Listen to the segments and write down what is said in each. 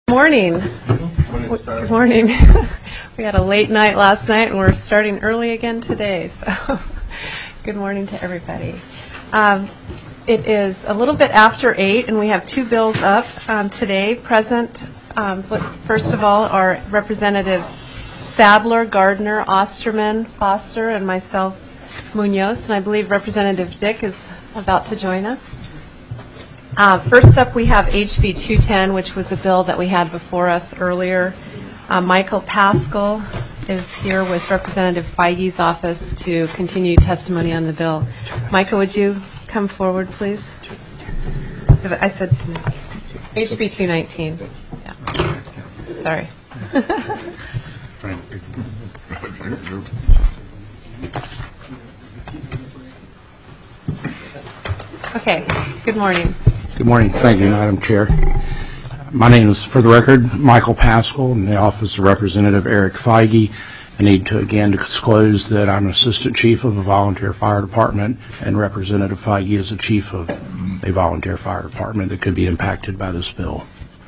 Morning. Good morning. We had a late night last night, and we're starting early again today. So, good morning to everybody. It is a little bit after 8, and we have two bills up today. Present, first of all, are Representatives Sadler, Gardner, Osterman, Foster, and myself, Munoz. And I believe Representative Dick is about to join us. First up, we have HB 210, which was a bill that we had before us earlier. Michael Pascal is here with Representative Feige's office to continue testimony on the bill. Michael, would you come forward, please? I said HB 219. Yeah. Sorry. Okay. Good morning. Good morning. Thank you, Madam Chair. My name is, for the record, Michael Pascal, in the Office of Representative Eric Feige. I need to again disclose that I'm Assistant Chief of a volunteer fire department, and Representative Feige is the Chief of a volunteer fire department that could be impacted by this bill.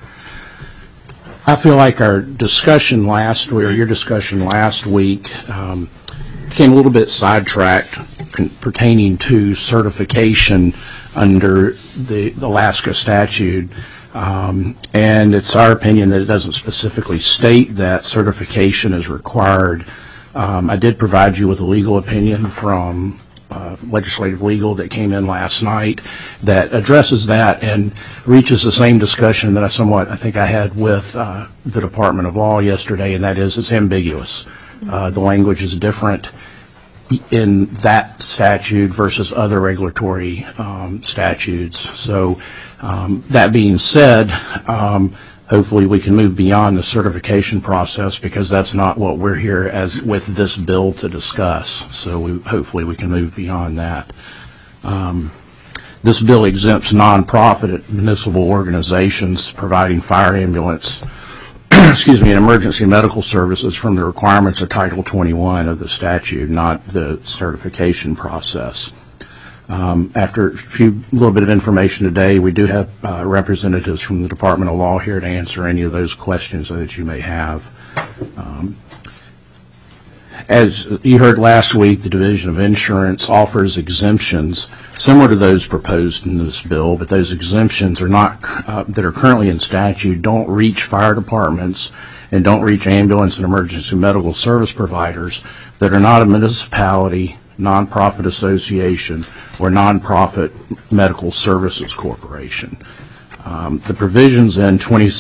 I feel like our discussion last week, or your discussion last week, became a little bit sidetracked pertaining to certification under the Alaska statute, and it's our opinion that it doesn't specifically state that certification is required. I did provide you with a legal opinion from legislative legal that came in last night that addresses that and reaches the same discussion that I think I had with the Department of Law yesterday, and that is it's ambiguous. The language is different in that statute versus other regulatory statutes. So that being said, hopefully we can move beyond the certification process, because that's not what we're here as with this bill to discuss. So hopefully we can move beyond that. This bill exempts nonprofit municipal organizations providing fire ambulance and emergency medical services from the requirements of Title 21 of the statute, not the certification process. After a little bit of information today, we do have representatives from the Department of Law here to answer any of those questions that you may have. As you heard last week, the Division of Insurance offers exemptions similar to those proposed in this bill, but those exemptions are not that are currently in statute don't reach fire departments and don't reach ambulance and emergency medical service providers that are not a municipality, nonprofit association, or nonprofit medical services corporation. The provisions in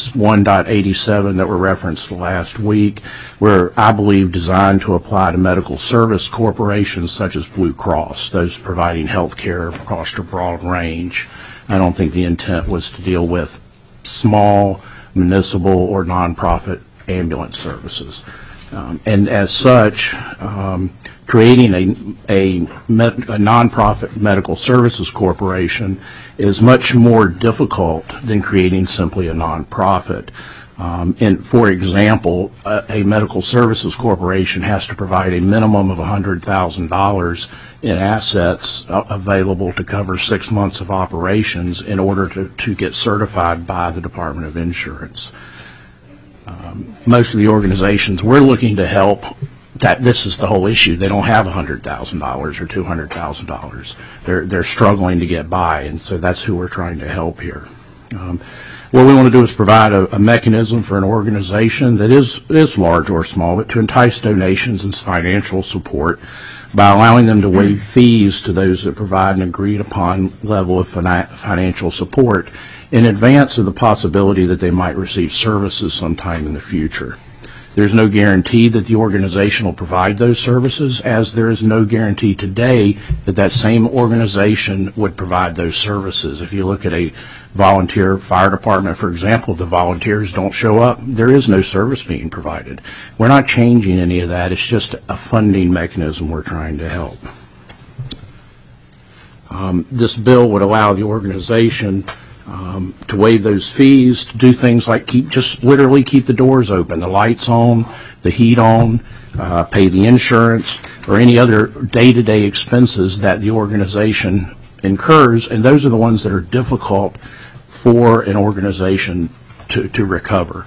21.87 that were referenced last week were, I believe, designed to apply to medical service corporations such as Blue Cross, those providing health care across a broad range. I don't think the intent was to deal with small municipal or nonprofit ambulance services. And as such, creating a nonprofit medical services corporation is much more difficult than creating simply a nonprofit. For example, a medical services corporation has to provide a minimum of $100,000 in assets available to cover 6 months of operations in order to get certified by the Department of Insurance. Most of the organizations we're looking to help, this is the whole issue. They don't have $100,000 or $200,000. They're struggling to get by, and so that's who we're trying to help here. What we want to do is provide a mechanism for an organization that is large or small, but to entice donations and financial support by allowing them to waive fees to those that provide an agreed upon level of financial support in advance of the possibility that they might receive services sometime in the future. There's no guarantee that the organization will provide those services, as there is no guarantee today that that same organization would provide those services. If you look at a volunteer fire department, for example, if the volunteers don't show up, there is no service being provided. We're not changing any of that. It's just a funding mechanism we're trying to help. This bill would allow the organization to waive those fees, to do things like just literally keep the doors open, the lights on, the heat on, pay the insurance, or any other day-to-day expenses that the organization incurs, and those are the ones that are difficult for an organization to recover.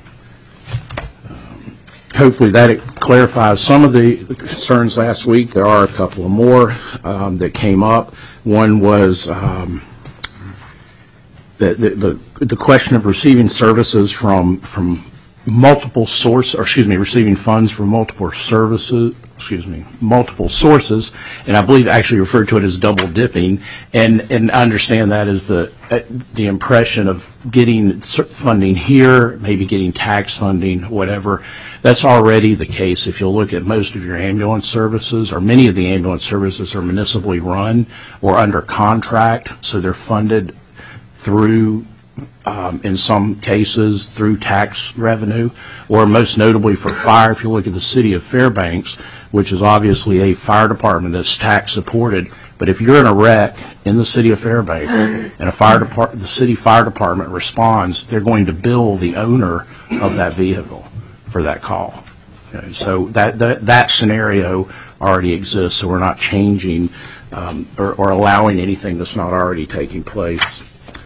Hopefully that clarifies some of the concerns last week. There are a couple of more that came up. One was the question of receiving services from multiple sources, or receiving funds from multiple sources, and I believe actually referred to it as double dipping, and I understand that as the impression of getting funding here, maybe getting tax funding, whatever. That's already the case. If you'll look at most of your ambulance services, or many of the ambulance services are municipally run or under contract, so they're funded through, in some cases, through tax revenue, or most notably for fire. If you look at the city of Fairbanks, which is obviously a fire department that's tax supported, but if you're in a wreck in the city of Fairbanks and the city fire department responds, they're going to bill the owner of that vehicle for that call. Okay, so that scenario already exists, so we're not changing or allowing anything that's not already taking place.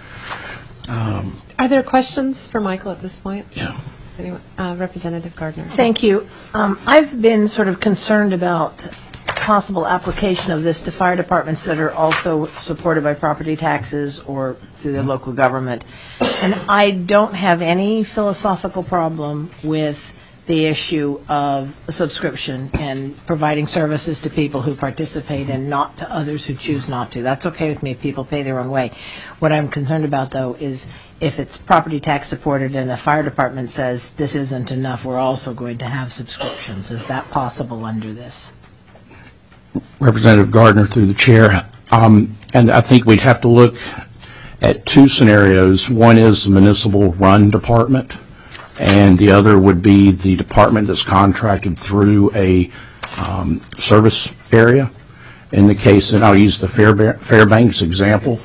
Are there questions for Michael at this point? Yeah. Is anyone, Representative Gardner. Thank you. I've been sort of concerned about possible application of this to fire departments that are also supported by property taxes or through their local government. And I don't have any philosophical problem with the issue of a subscription and providing services to people who participate and not to others who choose not to. That's okay with me if people pay their own way. What I'm concerned about, though, is if it's property tax supported and a fire department says this isn't enough, we're also going to have subscriptions. Is that possible under this? Representative Gardner, through the chair, and I think we'd have to look at two scenarios. One is the municipal run department, and the other would be the department that's contracted through a service area. In the case, and I'll use the Fairbanks example,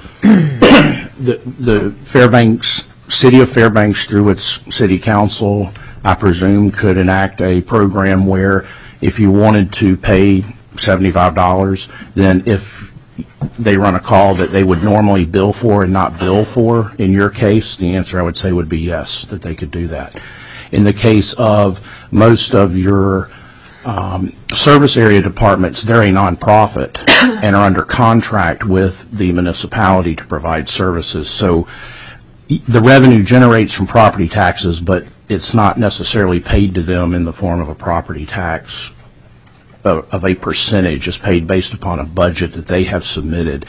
the Fairbanks, city of Fairbanks through its city council, I presume, could enact a program where if you wanted to pay $75, then if they run a call that they would normally bill for and not bill for, in your case, the answer I would say would be yes, that they could do that. In the case of most of your service area departments, they're a nonprofit and are under contract with the municipality to provide services. So the revenue generates from property taxes, but it's not necessarily paid to them in the form of a property tax of a percentage. It's paid based upon a budget that they have submitted.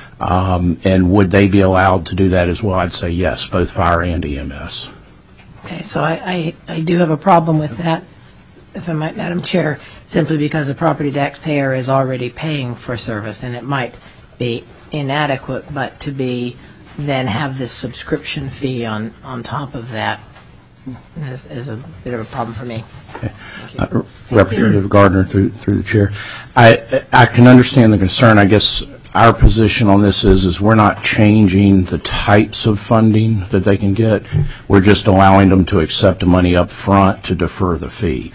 And would they be allowed to do that as well? I'd say yes, both fire and EMS. Okay, so I do have a problem with that, if I might, Madam Chair, simply because a property taxpayer is already paying for service, and it might be inadequate, but to be then have this subscription fee on top of that is a bit of a problem for me. Okay. Representative Gardner, through the chair, I can understand the concern. I guess our position on this is we're not changing the types of funding that they can get. We're just allowing them to accept the money up front to defer the fee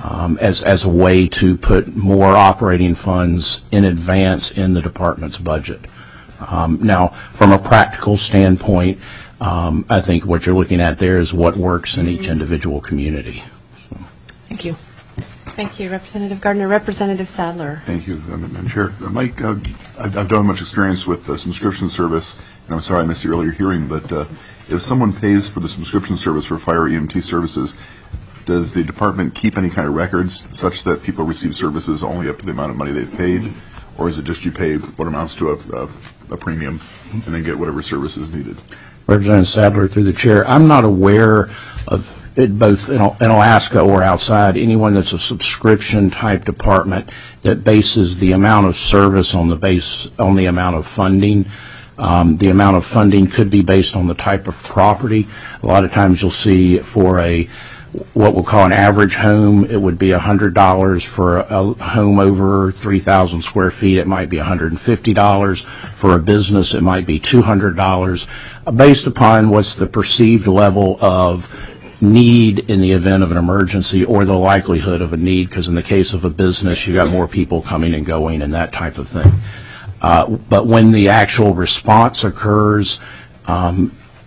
as a way to put more operating funds in advance in the department's budget. Now, from a practical standpoint, I think what you're looking at there is what works in each individual community. So. Thank you. Thank you, Representative Gardner. Representative Sadler. Thank you, Madam Chair. Mike, I've done much experience with the subscription service, and I'm sorry I missed the earlier hearing, but if someone pays for the subscription service for fire EMT services, does the department keep any kind of records such that people receive services only up to the amount of money they've paid, or is it just you pay what amounts to a premium and then get whatever service is needed? Representative Sadler, through the chair, I'm not aware of it both in Alaska or outside, anyone that's a subscription type department that bases the amount of service on the amount of funding. The amount of funding could be based on the type of property. A lot of times you'll see for what we'll call an average home, it would be $100. For a home over 3,000 square feet, it might be $150. For a business, it might be $200, based upon what's the perceived level of need in the event of an emergency or the likelihood of a need, because in the case of a business, you got more people coming and going and that type of thing. But when the actual response occurs,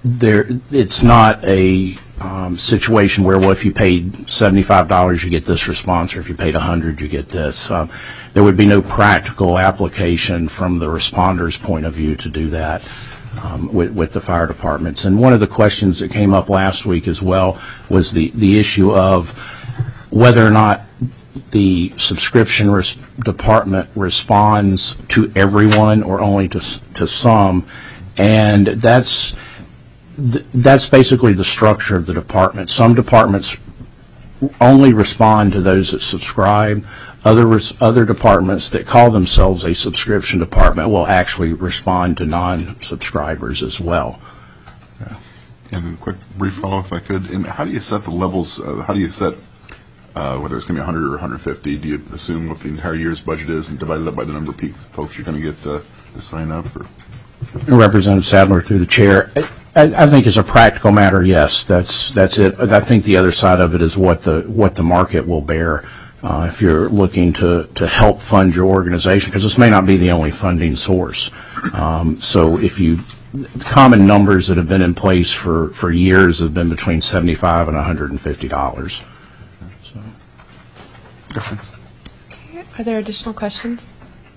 it's not a situation where, well, if you paid $75, you get this response, or if you paid $100, you get this. There would be no practical application from the responder's point of view to do that with the fire departments. And one of the questions that came up last week as well was the issue of whether or not the subscription department responds to everyone or only to some, and that's basically the structure of the department. Some departments only respond to those that subscribe. Other departments that call themselves a subscription department will actually respond to non-subscribers as well. And a quick brief follow, if I could. And how do you set the levels? How do you set whether it's going to be 100 or 150? Do you assume what the entire year's budget is and divide it up by the number of folks you're going to get to sign up? Or? Representative Sadler, through the chair, I think as a practical matter, yes, that's it. I think the other side of it is what the market will bear. If you're looking to help fund your organization, because this may not be the only funding source. So common numbers that have been in place for years have been between $75 and $150. So. Okay. Are there additional questions?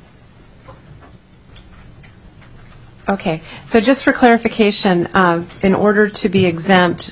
Okay. So just for clarification, in order to be exempt,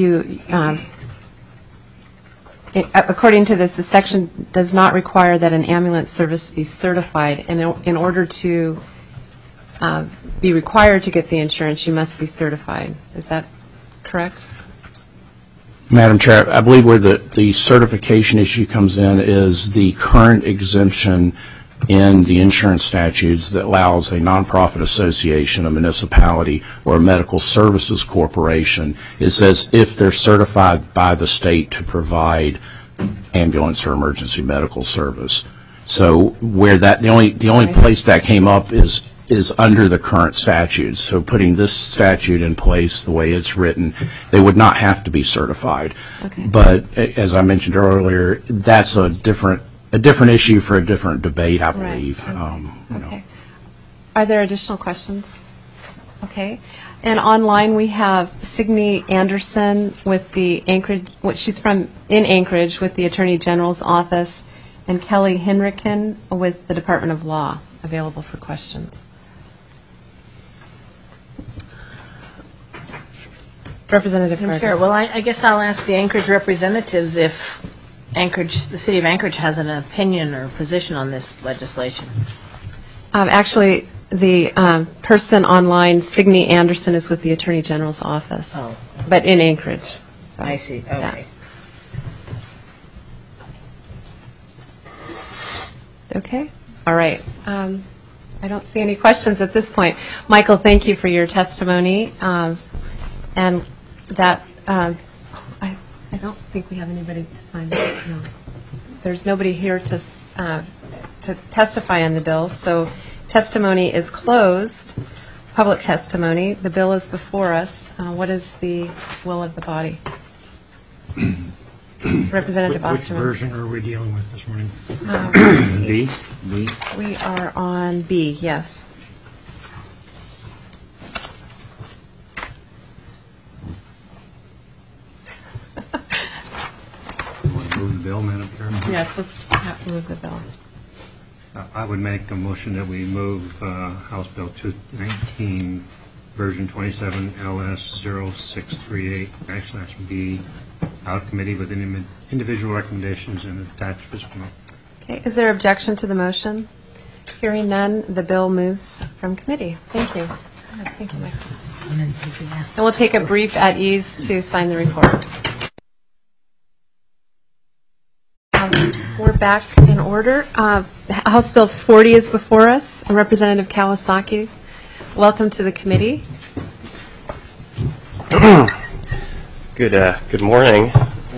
according to this, the section does not require that an ambulance service be certified, and in order to be required to get the insurance, you must be certified. Is that correct? Madam Chair, I believe where the certification issue comes in is the current exemption in the insurance statutes that allows a nonprofit association, a municipality, or a medical services corporation. It says if they're certified by the state to provide ambulance or emergency medical service. So where the only place that came up is under the current statutes. So putting this statute in place the way it's written, they would not have to be certified. Okay. But as I mentioned earlier, that's a different issue for a different debate, I believe. Right. Okay. Are there additional questions? Okay. And online we have Signe Anderson with the Anchorage, she's in Anchorage with the Attorney General's office, and Kelly Henriken with the Department of Law, available for questions. Representative Carter. Sure. Well, I guess I'll ask the Anchorage representatives if the city of Anchorage has an opinion or position on this legislation. Actually, the person online, Signe Anderson, is with the Attorney General's office, but in Anchorage. So, I see. Okay. Yeah. Okay. All right. I don't see any questions at this point. Michael, thank you for your testimony. And that, I don't think we have anybody to sign it. No. There's nobody here to testify on the bill, so testimony is closed. Public testimony. The bill is before us. What is the will of the body? Representative Osterman. Which version are we dealing with this morning? B? We are on B, yes. Move the bill, Madam Chair? Yes, let's move the bill. I would make a motion that we move House Bill 219, version 27, LS 0638/B, out of committee with individual recommendations and attached fiscal note. Okay, is there objection to the motion? Hearing none, the bill moves from committee. Thank you. Thank you, Michael. And we'll take a brief at ease to sign the report. We're back in order. House Bill 40 is before us. Representative Kawasaki, welcome to the committee. Good morning.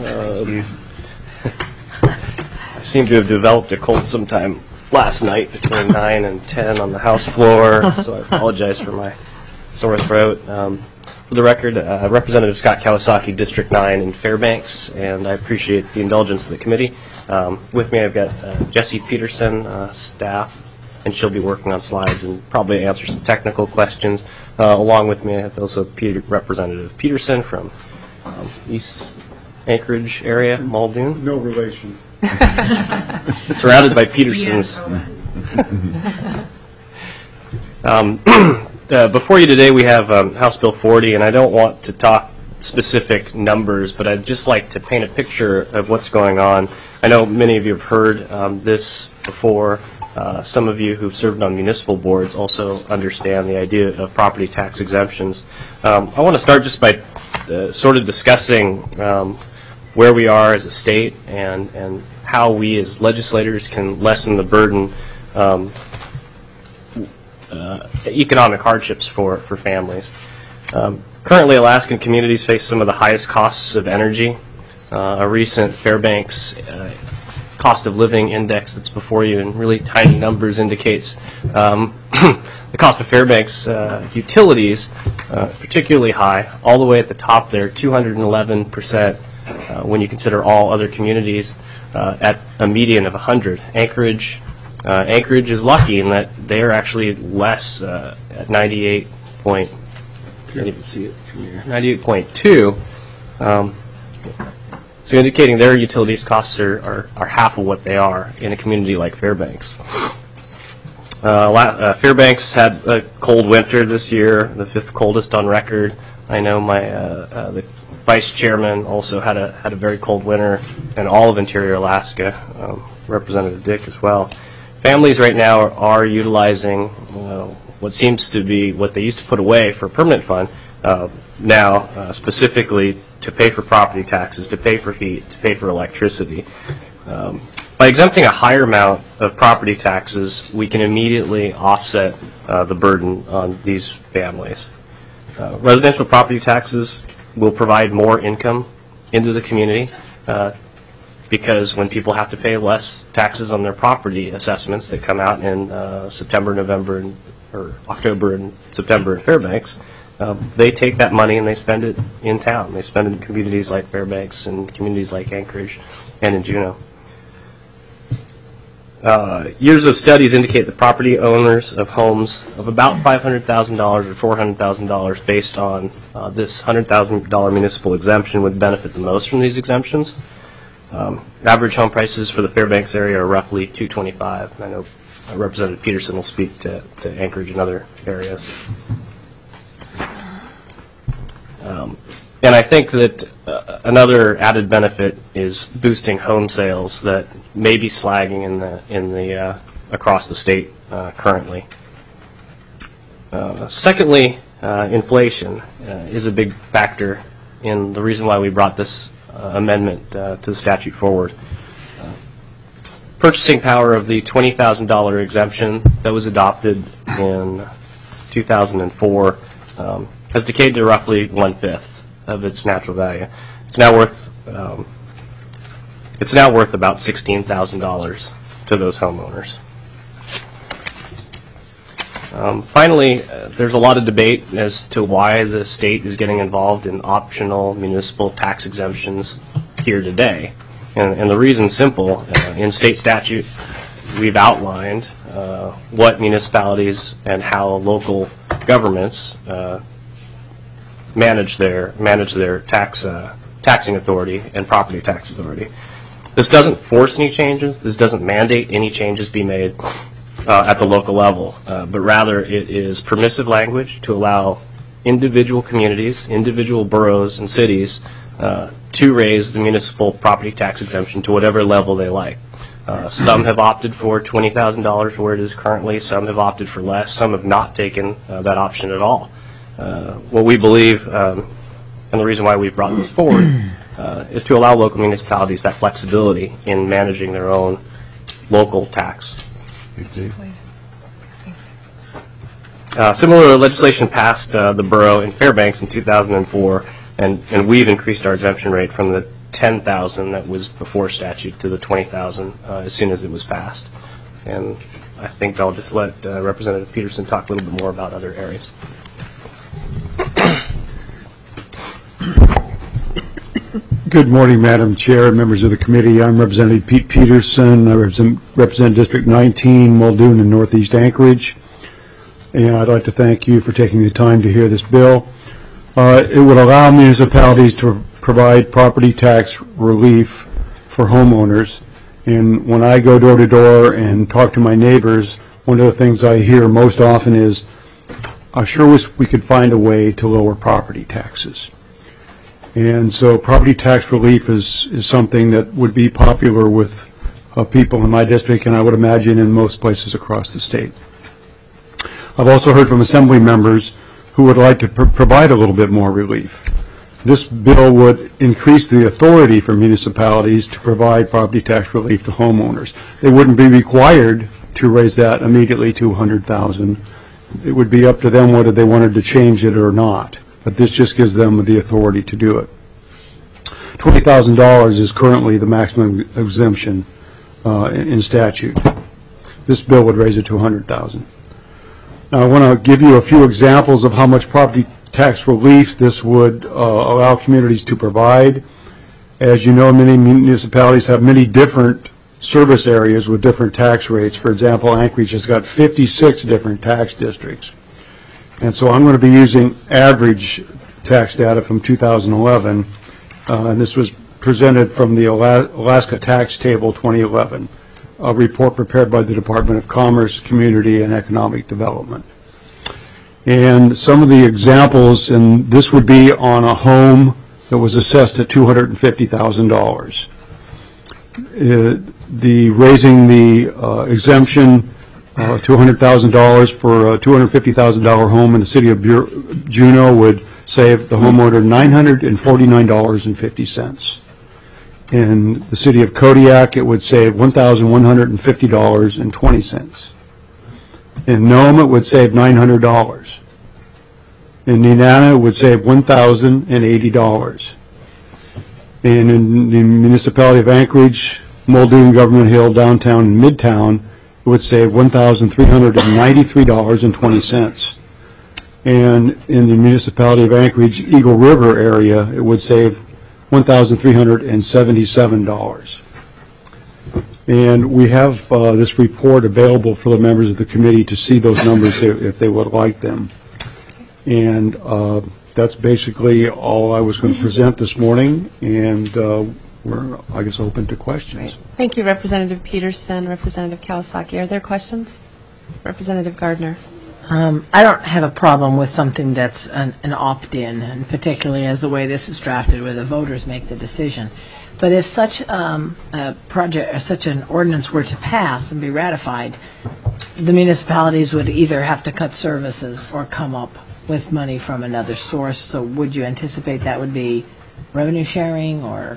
I seem to have developed a cold sometime last night between 9 and 10 on the House floor, so I apologize for my sore throat. For the record, Representative Scott Kawasaki, District 9 in Fairbanks, and I appreciate the indulgence of the committee. With me I've got Jessie Peterson, staff, and she'll be working on slides and probably answer some technical questions. Along with me, I have also Representative Peterson from East Anchorage area, Muldoon. No relation. Surrounded by Petersons. Before you today, we have House Bill 40, and I don't want to talk specific numbers, but I'd just like to paint a picture of what's going on. I know many of you have heard this before. Some of you who've served on municipal boards also understand the idea of property tax exemptions. I want to start just by sort of discussing where we are as a state and how we as legislators can lessen the burden, economic hardships for families. Currently, Alaskan communities face some of the highest costs of energy. A recent Fairbanks cost of living index that's before you in really tiny numbers indicates the cost of Fairbanks utilities particularly high, all the way at the top there, 211% when you consider all other communities at a median of 100. Anchorage is lucky in that they are actually less at 98 point. Can't even see it from here. 98.2. So indicating their utilities costs are half of what they are in a community like Fairbanks. Fairbanks had a cold winter this year, the 5th coldest on record. I know the vice chairman also had a very cold winter, and all of interior Alaska, Representative Dick as well. Families right now are utilizing what seems to be what they used to put away for a permanent fund now specifically to pay for property taxes, to pay for heat, to pay for electricity. By exempting a higher amount of property taxes, we can immediately offset the burden on these families. Residential property taxes will provide more income into the community because when people have to pay less taxes on their property assessments that come out in September, November, or October and September at Fairbanks, they take that money and they spend it in town. They spend it in communities like Fairbanks and communities like Anchorage and in Juneau. Years of studies indicate that property owners of homes of about $500,000 or $400,000 based on this $100,000 municipal exemption would benefit the most from these exemptions. Average home prices for the Fairbanks area are roughly $225,000. I know Representative Peterson will speak to Anchorage and other areas. And I think that another added benefit is boosting home sales that may be slagging in the across the state currently. Secondly, inflation is a big factor in the reason why we brought this amendment to the statute forward. Purchasing power of the $20,000 exemption that was adopted in 2004 has decayed to roughly 1/5 of its natural value. It's now worth about $16,000 to those homeowners. Finally, there's a lot of debate as to why the state is getting involved in optional municipal tax exemptions here today. And the reason's simple. In state statute, we've outlined what municipalities and how local governments manage their taxing authority and property tax authority. This doesn't force any changes. This doesn't mandate any changes be made at the local level, but rather it is permissive language to allow individual communities, individual boroughs and cities to raise the municipal property tax exemption to whatever level they like. Some have opted for $20,000 where it is currently. Some have opted for less. Some have not taken that option at all. What we believe, and the reason why we've brought this forward, is to allow local municipalities that flexibility in managing their own local tax. Similar legislation passed the borough in Fairbanks in 2004, and we've increased our exemption rate from the $10,000 that was before statute to the $20,000 as soon as it was passed. And I think I'll just let Representative Peterson talk a little bit more about other areas. Good morning, Madam Chair, members of the committee. I'm Representative Pete Peterson. I represent District 19, Muldoon, and Northeast Anchorage. and I'd like to thank you for taking the time to hear this bill. It would allow municipalities to provide property tax relief for homeowners. And when I go door to door and talk to my neighbors, one of the things I hear most often is, I sure wish we could find a way to lower property taxes. And so property tax relief is something that would be popular with people in my district, and I would imagine in most places across the state. I've also heard from assembly members who would like to provide a little bit more relief. This bill would increase the authority for municipalities to provide property tax relief to homeowners. They wouldn't be required to raise that immediately to $100,000. It would be up to them whether they wanted to change it or not. But this just gives them the authority to do it. $20,000 is currently the maximum exemption in statute. This bill would raise it to $100,000. Now, I want to give you a few examples of how much property tax relief this would allow communities to provide. As you know, many municipalities have many different service areas with different tax rates. For example, Anchorage has got 56 different tax districts. And so I'm going to be using average tax data from 2011, and this was presented from the Alaska Tax Table 2011, a report prepared by the Department of Commerce, Community, and Economic Development. And some of the examples, and this would be on a home that was assessed at $250,000. The raising the exemption to $100,000 for a $250,000 home in the city of Juneau would save the homeowner $949.50. In the city of Kodiak, it would save $1,150.20. In Nome, it would save $900. In Nenana, it would save $1,080. And in the municipality of Anchorage, Muldoon, Government Hill, downtown, and Midtown, it would save $1,393.20. And in the municipality of Anchorage, Eagle River area, it would save $1,377. And we have this report available for the members of the committee to see those numbers if they would like them. And that's basically all I was going to present this morning, and we're, I guess, open to questions. Right. Thank you, Representative Peterson, Representative Kawasaki. Are there questions? Representative Gardner. I don't have a problem with something that's an opt-in, and particularly as the way this is drafted, where the voters make the decision. But if such a project or such an ordinance were to pass and be ratified, the municipalities would either have to cut services or come up with money from another source. So would you anticipate that would be revenue sharing or?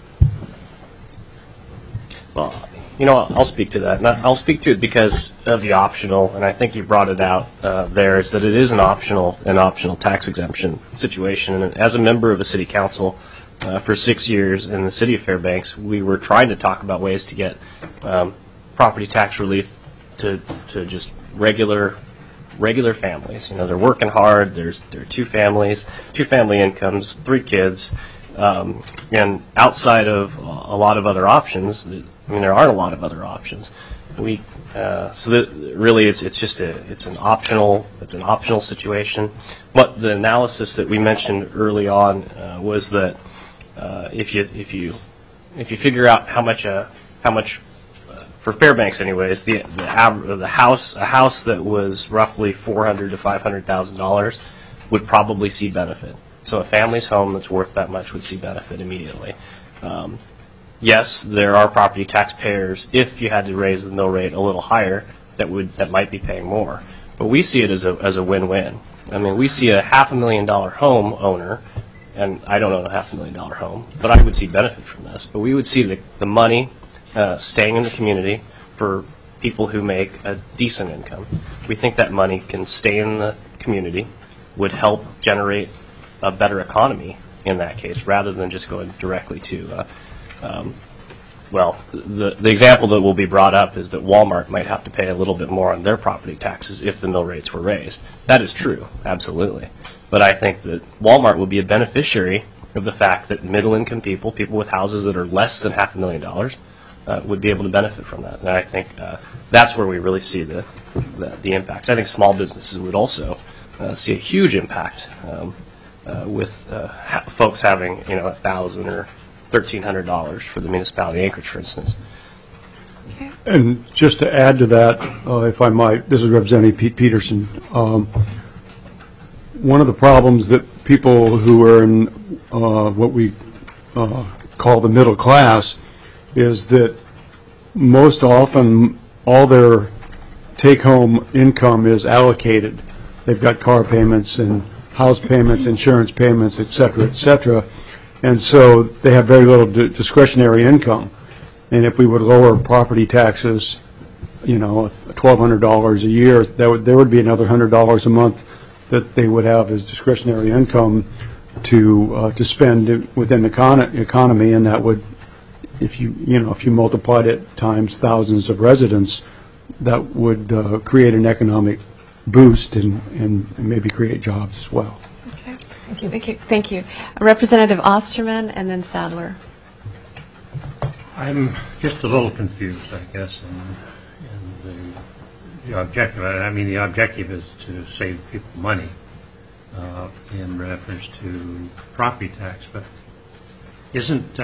Well, you know, I'll speak to that. And I'll speak to it because of the optional, and I think you brought it out there, is that it is an optional tax exemption situation. And as a member of a city council for 6 years in the city of Fairbanks, we were trying to talk about ways to get property tax relief to just regular families. You know, they're working hard. There are two family incomes, 3 kids, and outside of a lot of other options. I mean, there aren't a lot of other options. So that really, it's an optional situation. But the analysis that we mentioned early on was that if you figure out how much for Fairbanks, anyways, a house that was roughly $400,000 to $500,000 would probably see benefit. So a family's home that's worth that much would see benefit immediately. Yes, there are property taxpayers, if you had to raise the mill rate a little higher, that might be paying more. But we see it as a win-win. I mean, we see a $500,000 home owner, and I don't own a $500,000 home, but I would see benefit from this. But we would see the money staying in the community for people who make a decent income. We think that money can stay in the community, would help generate a better economy in that case, rather than just going directly to the example that will be brought up is that Walmart might have to pay a little bit more on their property taxes if the mill rates were raised. That is true, absolutely. But I think that Walmart will be a beneficiary of the fact that middle-income people with houses that are less than $500,000, would be able to benefit from that. And I think that's where we really see the impacts. I think small businesses would also see a huge impact with folks having $1,000 or $1,300 for the municipality of Anchorage, for instance. Okay. And just to add to that, if I might, this is Representative Pete Peterson. One of the problems that people who are in what we call the middle class is that most often all their take-home income is allocated. They've got car payments and house payments, insurance payments, et cetera, and so they have very little discretionary income. And if we would lower property taxes, $1,200 a year, there would be another $100 a month that they would have as discretionary income to spend within the economy, and that would, if you multiplied it times thousands of residents, that would create an economic boost and maybe create jobs as well. Okay. Thank you. Representative Osterman and then Sadler. I'm just a little confused, I guess, in the objective. I mean, the objective is to save people money in reference to property tax, but isn't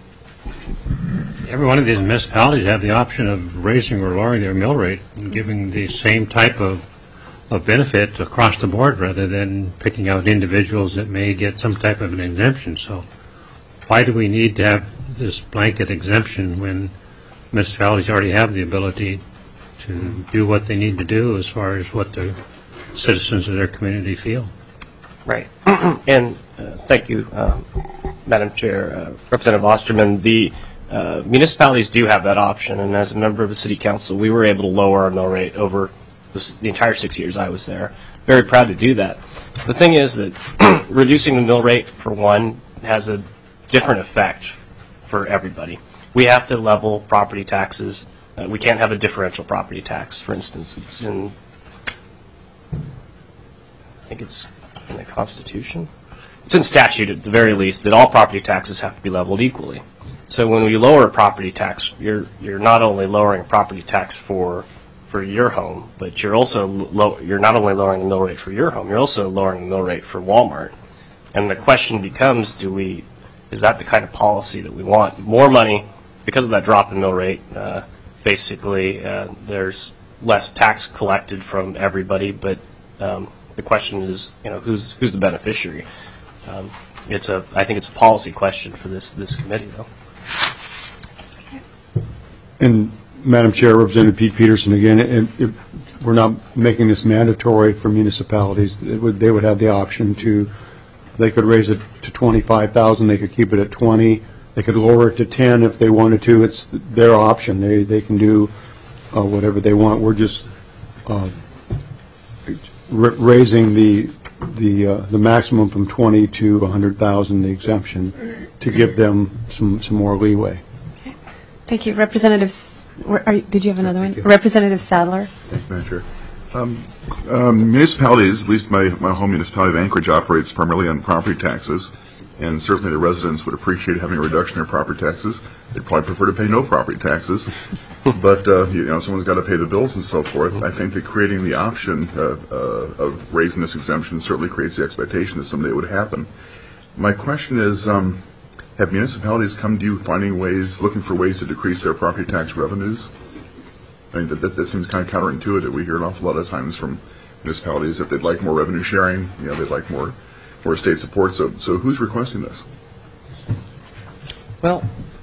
every one of these municipalities have the option of raising or lowering their mill rate and giving the same type of benefit across the board rather than picking out individuals that may get some type of an exemption? So why do we need to have this blanket exemption when municipalities already have the ability to do what they need to do as far as what the citizens of their community feel? Right. And thank you, Madam Chair. Representative Osterman, the municipalities do have that option, and as a member of the City Council, we were able to lower our mill rate over the entire 6 years I was there. Very proud to do that. The thing is that reducing the mill rate, for one, has a different effect for everybody. We have to level property taxes. We can't have a differential property tax, for instance. It's in, I think it's in the Constitution. It's in statute at the very least that all property taxes have to be leveled equally. So when we lower a property tax, you're not only lowering a property tax for your home, but you're also you're not only lowering the mill rate for your home, you're also lowering the mill rate for Walmart. And the question becomes, is that the kind of policy that we want? More money, because of that drop in mill rate, basically there's less tax collected from everybody, but the question is, who's the beneficiary? I think it's a policy question for this committee, though. And Madam Chair, Representative Pete Peterson again, we're not making this mandatory for municipalities. They would have the option to, they could raise it to $25,000, they could keep it at 20, they could lower it to 10 if they wanted to. It's their option. They can do whatever they want. We're just raising the maximum from 20 to 100,000, the exemption, to give them some more leeway. Okay. Thank you. Representative, did you have another one? Representative Sadler. Thanks, Madam Chair. Municipalities, at least my home municipality of Anchorage, operates primarily on property taxes, and certainly the residents would appreciate having a reduction in their property taxes. They'd probably prefer to pay no property taxes, but someone's got to pay the bills and so forth. I think that creating the option of raising this exemption certainly creates the expectation that someday it would happen. My question is, have municipalities come to you looking for ways to decrease their property tax revenues? I mean, that seems kind of counterintuitive. We hear an awful lot of times from municipalities that they'd like more revenue sharing, they'd like more state support. So who's requesting this? Well,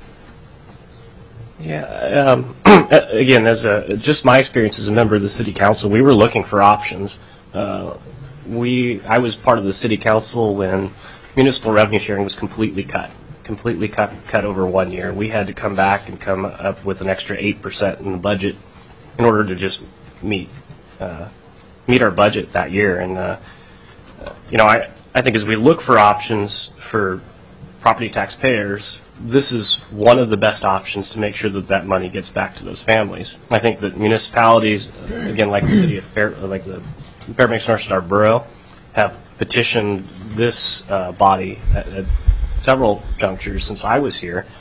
yeah. Again, just my experience as a member of the City Council, we were looking for options. I was part of the City Council when municipal revenue sharing was completely cut over 1 year. We had to come back and come up with an extra 8% in the budget in order to just meet our budget that year. And I think as we look for options for property taxpayers, this is one of the best options to make sure that money gets back to those families. I think that municipalities, again, like the city of Fairbanks North Star Borough, have petitioned this body at several junctures since I was here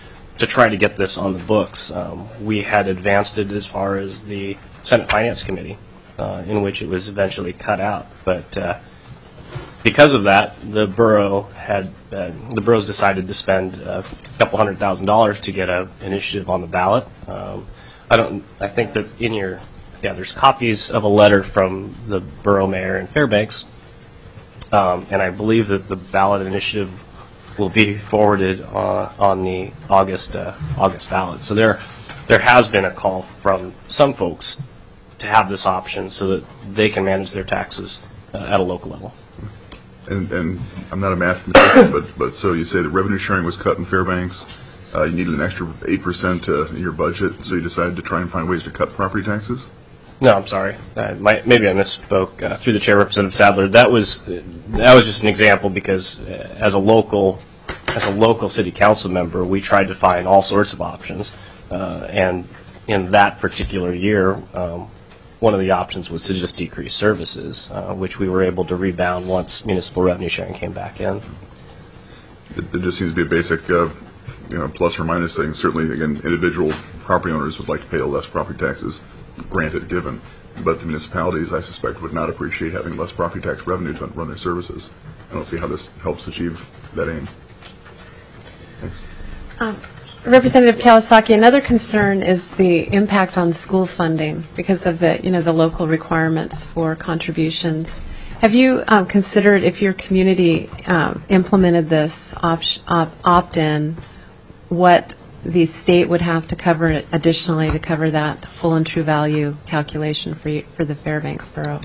to try to get this on the books. We had advanced it as far as the Senate Finance Committee, in which it was eventually cut out. But because of that, the boroughs decided to spend a couple $100,000 to get an initiative on the ballot. I think that there's copies of a letter from the borough mayor in Fairbanks, and I believe that the ballot initiative will be forwarded on the August ballot. So there has been a call from some folks to have this option so that they can manage their taxes at a local level. And I'm not a mathematician, but so you say the revenue sharing was cut in Fairbanks. You needed an extra 8% in your budget, so you decided to try and find ways to cut property taxes? No, I'm sorry. Maybe I misspoke. Through the chair, Representative Sadler, that was just an example because as a local city council member, we tried to find all sorts of options, and in that particular year, one of the options was to just decrease services, which we were able to rebound once municipal revenue sharing came back in. It just seems to be a basic, plus or minus thing. Certainly, again, individual property owners would like to pay less property taxes, granted, given. But the municipalities, I suspect, would not appreciate having less property tax revenue to run their services. I don't see how this helps achieve that aim. Thanks. Representative Kawasaki, another concern is the impact on school funding because of the local requirements for contributions. Have you considered if your community implemented this opt-in, what the state would have to cover additionally to cover that full and true value calculation for the Fairbanks Borough?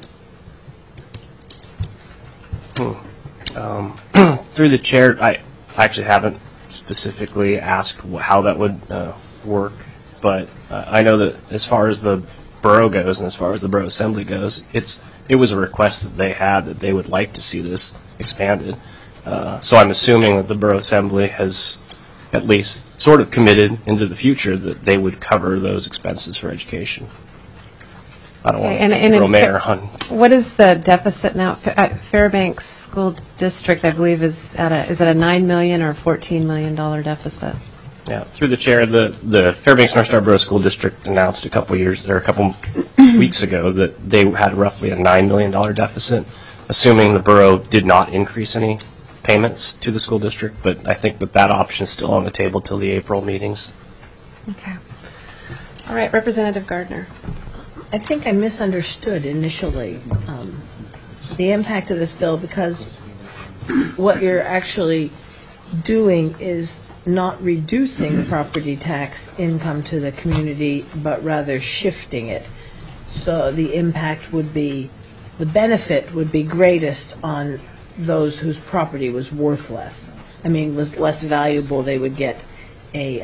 Through the chair, I actually haven't specifically asked how that would work, but I know that as far as the borough goes and as far as the borough assembly goes, it was a request that they had that they would like to see this expanded. So I'm assuming that the borough assembly has at least sort of committed into the future that they would cover those expenses for education. I don't want to throw mayor on. What is the deficit now? Fairbanks School District, I believe, is at a $9 million or $14 million deficit? Yeah, through the chair, the Fairbanks North Star Borough School District announced a couple weeks ago that they had roughly a $9 million deficit, assuming the borough did not increase any payments to the school district. But I think that option is still on the table till the April meetings. Okay. All right, Representative Gardner. I think I misunderstood initially the impact of this bill because what you're actually doing is not reducing property tax income to the community, but rather shifting it. So the impact would be, the benefit would be greatest on those whose property was worth less. I mean, was less valuable, they would get a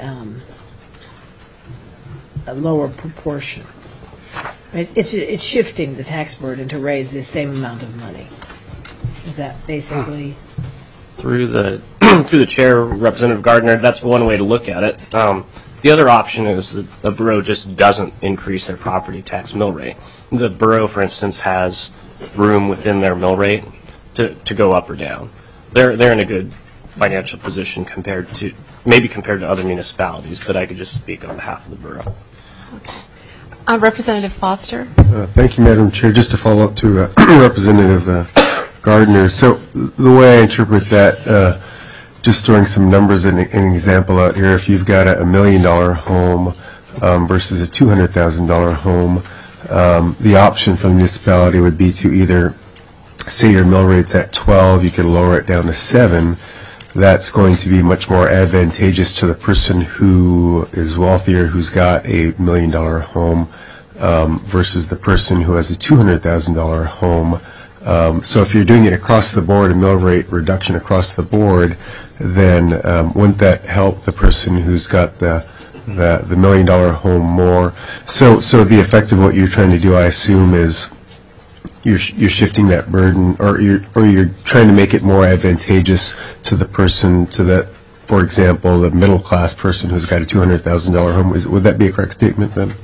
lower proportion. It's shifting the tax burden to raise the same amount of money. Is that basically? Through the chair, Representative Gardner, that's one way to look at it. The other option is that the borough just doesn't increase their property tax mill rate. The borough, for instance, has room within their mill rate to go up or down. They're in a good financial position compared to other municipalities, but I could just speak on behalf of the borough. Representative Foster. Thank you, Madam Chair. Just to follow up to Representative Gardner. So the way I interpret that, just throwing some numbers and an example out here, if you've got a $1 million home versus a $200,000 home, the option for the municipality would be to either, say your mill rate's at 12, you could lower it down to 7. That's going to be much more advantageous to the person who is wealthier, who's got a $1 million home, versus the person who has a $200,000 home. So if you're doing it across the board, a mill rate reduction across the board, then wouldn't that help the person who's got the $1 million home more? So the effect of what you're trying to do, I assume, is you're shifting that burden, or you're trying to make it more advantageous to the person, to that, for example, the middle class person who's got a $200,000 home. Would that be a correct statement then?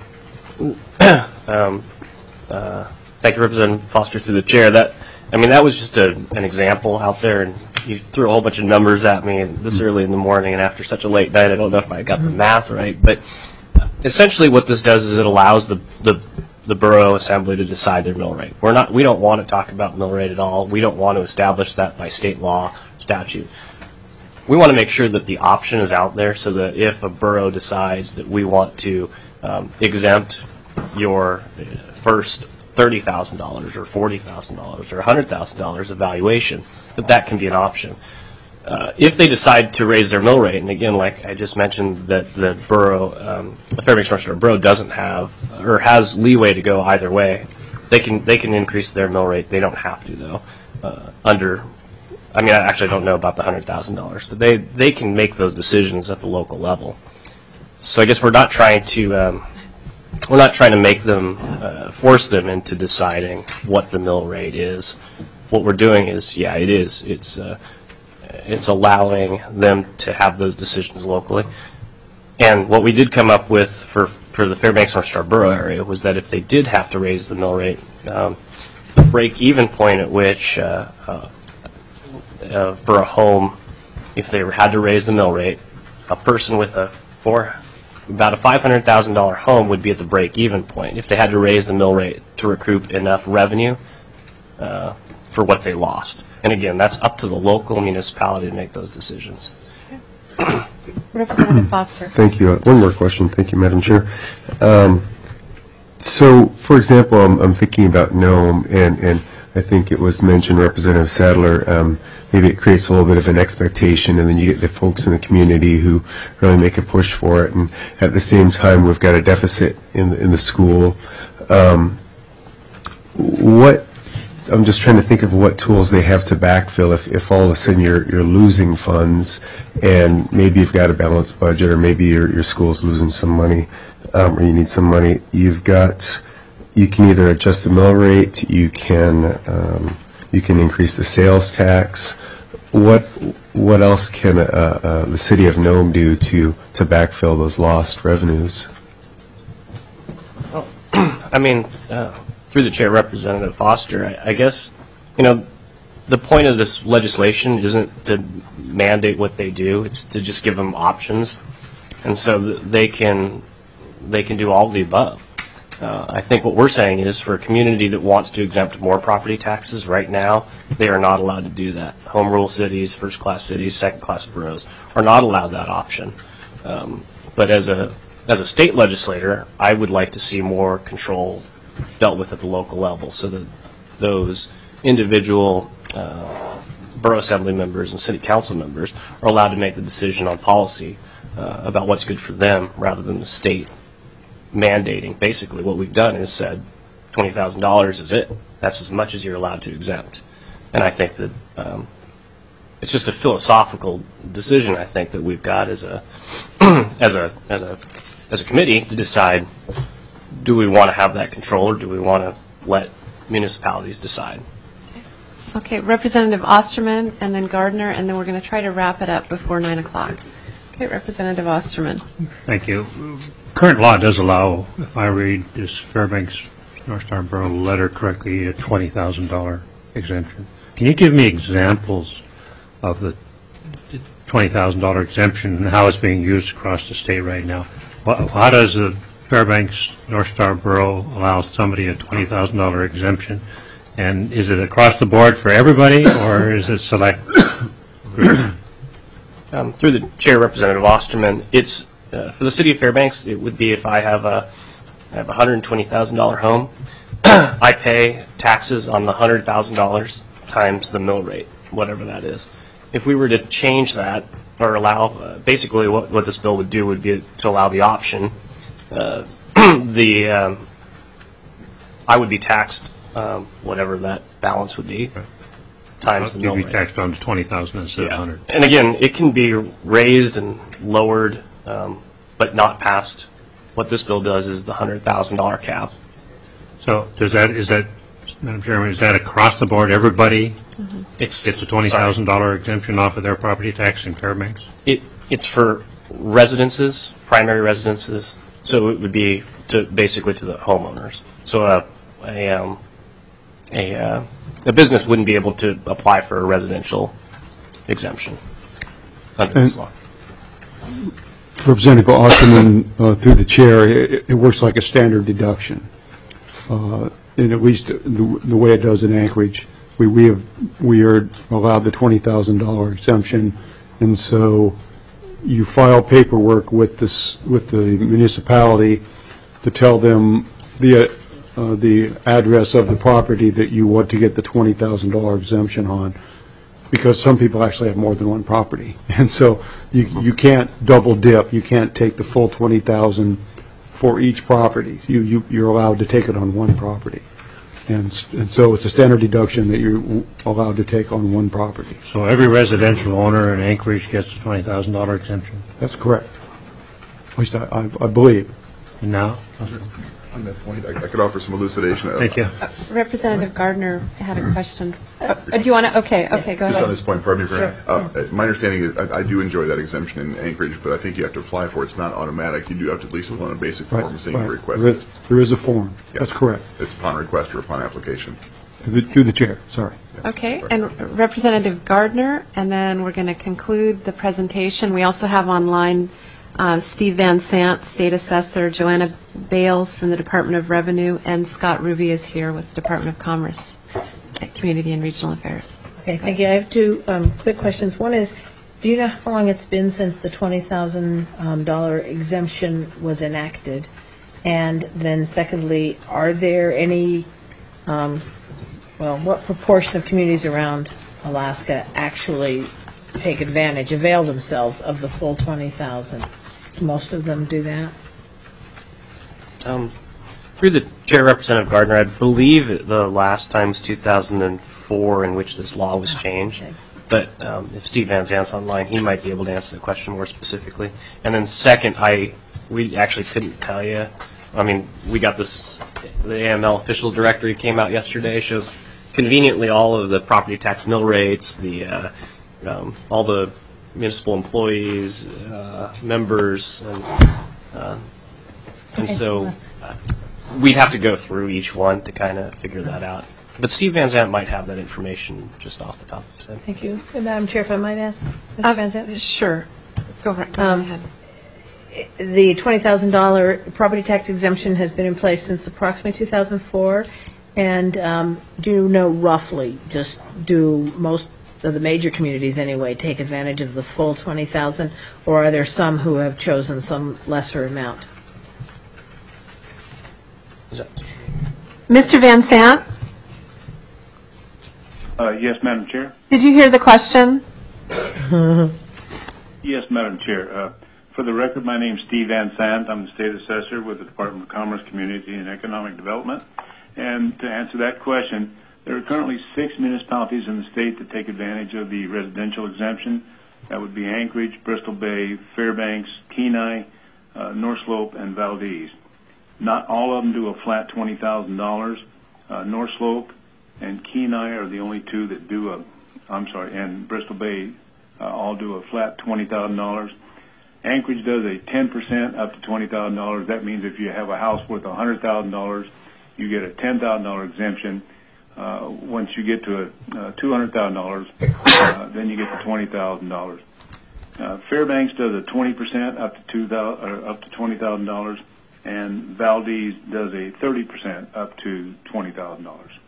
Thank you, Representative Foster, through the chair. That was just an example out there, and you threw a whole bunch of numbers at me this early in the morning, and after such a late night, I don't know if I got the math right. But essentially, what this does is it allows the borough assembly to decide their mill rate. We don't want to talk about mill rate at all. We don't want to establish that by state law, statute. We want to make sure that the option is out there so that if a borough decides that we want to exempt your first $30,000 or $40,000 or $100,000 of valuation, that can be an option. If they decide to raise their mill rate, and again, like I just mentioned, that the borough, the Fairbanks North Star Borough doesn't have or has leeway to go either way. They can increase their mill rate. They don't have to though. I actually don't know about the $100,000, but they can make those decisions at the local level. So I guess we're not trying to make them force them into deciding what the mill rate is. What we're doing is, it's allowing them to have those decisions locally. And what we did come up with for the Fairbanks North Star Borough area was that if they did have to raise the mill rate, the break-even point at which for a home, if they had to raise the mill rate, a person with about a $500,000 home would be at the break-even point if they had to raise the mill rate to recoup enough revenue for what they lost. And again, that's up to the local municipality to make those decisions. Representative Foster. Thank you. One more question. Thank you, Madam Chair. So, for example, I'm thinking about Nome, and I think it was mentioned, Representative Sadler, maybe it creates a little bit of an expectation, and then you get the folks in the community who really make a push for it, and at the same time, we've got a deficit in the school. I'm just trying to think of what tools they have to backfill if all of a sudden you're losing funds, and maybe you've got a balanced budget, or maybe your school's losing some money, or you need some money. You can either adjust the mill rate, you can increase the sales tax. What else can the city of Nome do to backfill those lost revenues? Well, through the chair, Representative Foster, I guess, the point of this legislation isn't to mandate what they do. It's to just give them options, and so they can do all of the above. I think what we're saying is for a community that wants to exempt more property taxes right now, they are not allowed to do that. Home rule cities, first-class cities, second-class boroughs are not allowed that option. But as a state legislator, I would like to see more control dealt with at the local level so that those individual borough assembly members and city council members are allowed to make the decision on policy about what's good for them rather than the state mandating. Basically what we've done is said $20,000 is it. That's as much as you're allowed to exempt. And I think that it's just a philosophical decision I think that we've got as a committee to decide, do we want to have that control or do we want to let municipalities decide? Okay, Representative Osterman and then Gardner, and then we're going to try to wrap it up before 9 o'clock. Okay, Representative Osterman. Thank you. Current law does allow, if I read this Fairbanks North Star Borough letter correctly, a $20,000 exemption. Can you give me examples of the $20,000 exemption and how it's being used across the state right now? How does the Fairbanks North Star Borough allow somebody a $20,000 exemption? And is it across the board for everybody, or is it select groups? Through the chair, Representative Osterman, it's for the city of Fairbanks. It would be if I have a $120,000 home, I pay taxes on the $100,000 times the mill rate, whatever that is. If we were to change that or allow, basically what this bill would do would be to allow the option. I would be taxed whatever that balance would be times the mill rate. You'd be taxed on $20,000 instead of $100,000. And again, it can be raised and lowered, but not passed. What this bill does is the $100,000 cap. So is that, Madam Chairman, is that across the board, everybody gets a $20,000 exemption off of their property tax in Fairbanks? It's for residences, primary residences. So it would be basically to the homeowners. So a business wouldn't be able to apply for a residential exemption under this law. Representative Osterman, through the chair, it works like a standard deduction. And at least the way it does in Anchorage, we are allowed the $20,000 exemption, and so you file paperwork with the municipality to tell them the address of the property that you want to get the $20,000 exemption on, because some people actually have more than one property, and so you can't double dip. You can't take the full $20,000 for each property. You're allowed to take it on one property, and so it's a standard deduction that you're allowed to take on one property. So every residential owner in Anchorage gets a $20,000 exemption? That's correct. At least I believe. And now? On that point, I could offer some elucidation. Thank you. Representative Gardner had a question. Do you want to? Okay, go Just on ahead. this point, pardon me, Sure. my understanding is I do enjoy that exemption in Anchorage, but I think you have to apply for it. It's not automatic. You do have to at least fill in a basic form saying you request it. There is a form. Yeah. That's correct. It's upon request or upon application. To the chair, sorry. Okay, and Representative Gardner, and then we're going to conclude the presentation. We also have online Steve Van Sant, State Assessor, Joanna Bales from the Department of Revenue, and Scott Ruby is here with the Department of Commerce, Community and Regional Affairs. Okay, thank you. I have two quick questions. One is, do you know how long it's been since the $20,000 exemption was enacted? And then secondly, are there any, what proportion of communities around Alaska actually take advantage, avail themselves of the full $20,000? Most of them do that? Through the chair, Representative Gardner, I believe the last time was 2004 in which this law was changed. Okay. But if Steve Van Zant's online, he might be able to answer the question more specifically. And then second, we actually couldn't tell you. I mean, we got this, the AML officials directory came out yesterday, shows conveniently all of the property tax mill rates, all the municipal employees, members, and so we'd have to go through each one to kind of figure that out. But Steve Van Zant might have that information just off the top of his head. Thank you. And Madam Chair, if I might ask, Mr. Van Zandt? Sure. Go ahead. The $20,000 property tax exemption has been in place since approximately 2004. And do you know roughly, just do most of the major communities anyway take advantage of the full $20,000, or are there some who have chosen some lesser amount? Mr. Van Sant, Yes, Madam Chair. did you hear the question? Yes, Madam Chair. For the record, my name is Steve Van Sant. I'm the State Assessor with the Department of Commerce, Community, and Economic Development. And to answer that question, there are currently 6 municipalities in the state that take advantage of the residential exemption. That would be Anchorage, Bristol Bay, Fairbanks, Kenai, North Slope, and Valdez. Not all of them do a flat $20,000. North Slope and Kenai are the only two that do and Bristol Bay all do a flat $20,000. Anchorage does a 10% up to $20,000. That means if you have a house worth $100,000, you get a $10,000 exemption. Once you get to $200,000, then you get the $20,000. Fairbanks does a 20% up to $20,000, and Valdez does a 30% up to $20,000.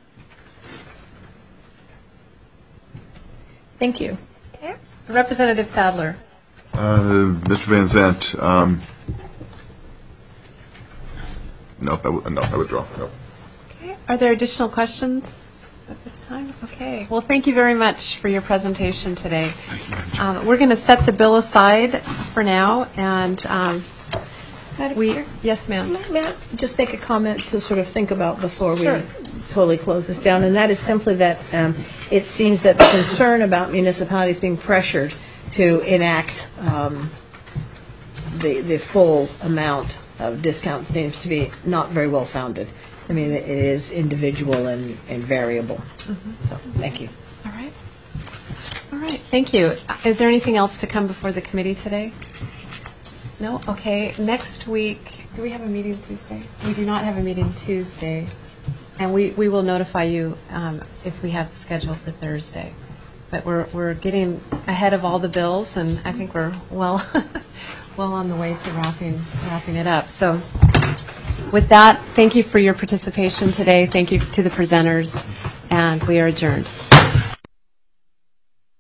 Thank you. Okay. Representative Sadler. Mr. Van Zant, no, I withdraw. No. Okay. Are there additional questions at this time? Okay. Well, thank you very much for your presentation today. We're going to set the bill aside for now, and yes, ma'am. May I just make a comment to sort of think about before we Sure. totally close this down? And that is simply that it seems that the concern about municipalities being pressured to enact the full amount of discount seems to be not very well founded. I mean, it is individual and variable. Mm-hmm. So, thank you. All right. All right. Thank you. Is there anything else to come before the committee today? No? Okay. Next week, do we have a meeting Tuesday? We do not have a meeting Tuesday. And we will notify you if we have scheduled for Thursday. but we're getting ahead of all the bills, and I think we're well on the way to wrapping it up. So with that, thank you for your participation today. Thank you to the presenters, and we are adjourned.